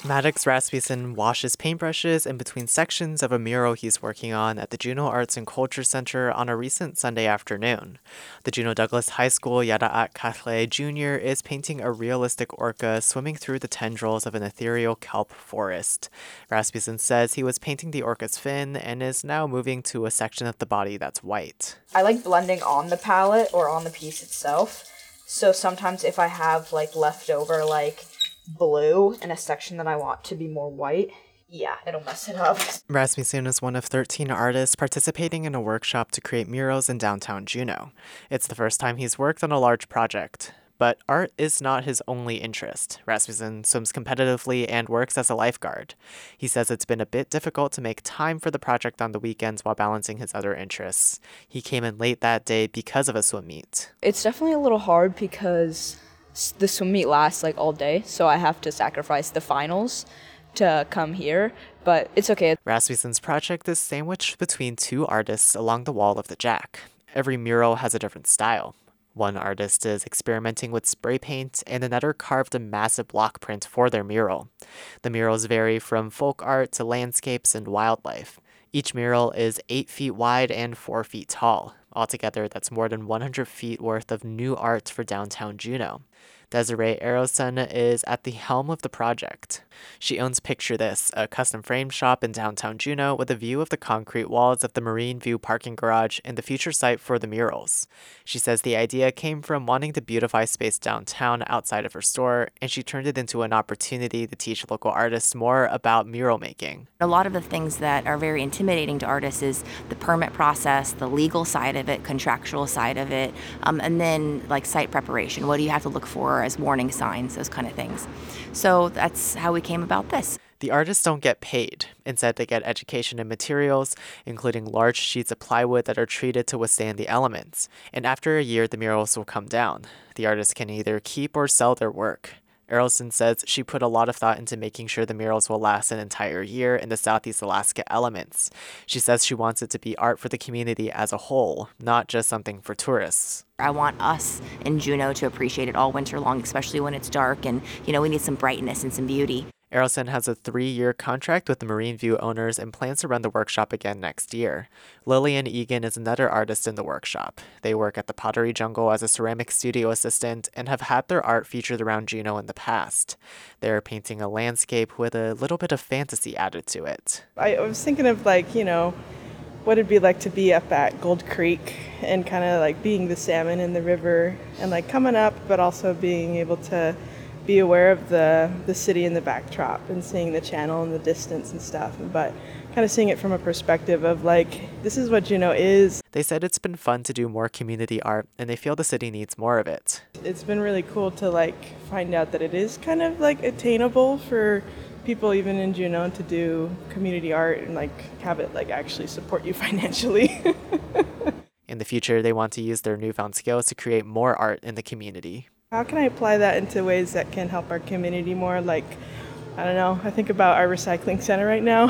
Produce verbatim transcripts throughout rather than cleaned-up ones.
Maddox Rasmussen washes paintbrushes in between sections of a mural he's working on at the Juneau Arts and Culture Center on a recent Sunday afternoon. The Juneau Douglas High School Yaraat Kahle Junior is painting a realistic orca swimming through the tendrils of an ethereal kelp forest. Rasmussen says he was painting the orca's fin and is now moving to a section of the body that's white. I like blending on the palette or on the piece itself. So sometimes if I have like leftover like blue in a section that I want to be more white, yeah, it'll mess it up. Rasmussen is one of thirteen artists participating in a workshop to create murals in downtown Juneau. It's the first time he's worked on a large project. But art is not his only interest. Rasmussen swims competitively and works as a lifeguard. He says it's been a bit difficult to make time for the project on the weekends while balancing his other interests. He came in late that day because of a swim meet. It's definitely a little hard because the swim meet lasts like all day, so I have to sacrifice the finals to come here, but it's okay. Rasmussen's project is sandwiched between two artists along the wall of the Jack. Every mural has a different style. One artist is experimenting with spray paint, and another carved a massive block print for their mural. The murals vary from folk art to landscapes and wildlife. Each mural is eight feet wide and four feet tall. Altogether, that's more than one hundred feet worth of new art for downtown Juneau. Desiree Aroson is at the helm of the project. She owns Picture This, a custom frame shop in downtown Juneau with a view of the concrete walls of the Marine View parking garage and the future site for the murals. She says the idea came from wanting to beautify space downtown outside of her store, and she turned it into an opportunity to teach local artists more about mural making. A lot of the things that are very intimidating to artists is the permit process, the legal side of it, contractual side of it, um, and then like site preparation. What do you have to look for as warning signs, those kind of things. So that's how we came about this. The artists don't get paid. Instead, they get education and materials, including large sheets of plywood that are treated to withstand the elements. And after a year, the murals will come down. The artists can either keep or sell their work. Errolson says she put a lot of thought into making sure the murals will last an entire year in the Southeast Alaska elements. She says she wants it to be art for the community as a whole, not just something for tourists. I want us in Juneau to appreciate it all winter long, especially when it's dark and, you know, we need some brightness and some beauty. Errolson has a three-year contract with the Marine View owners and plans to run the workshop again next year. Lillian Egan is another artist in the workshop. They work at the Pottery Jungle as a ceramic studio assistant and have had their art featured around Juneau in the past. They're painting a landscape with a little bit of fantasy added to it. I was thinking of like, you know, what it'd be like to be up at Gold Creek and kind of like being the salmon in the river and like coming up, but also being able to be aware of the, the city in the backdrop and seeing the channel in the distance and stuff, but kind of seeing it from a perspective of like, this is what Juneau is. They said it's been fun to do more community art, and they feel the city needs more of it. It's been really cool to like find out that it is kind of like attainable for people even in Juneau to do community art and like have it like actually support you financially. In the future, they want to use their newfound skills to create more art in the community. How can I apply that into ways that can help our community more? Like, I don't know, I think about our recycling center right now.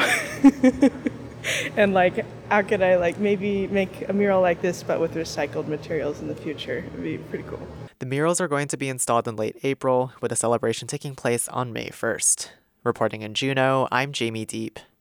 And like, how could I like maybe make a mural like this but with recycled materials in the future? It would be pretty cool. The murals are going to be installed in late April, with a celebration taking place on May first. Reporting in Juneau, I'm Jamie Deep.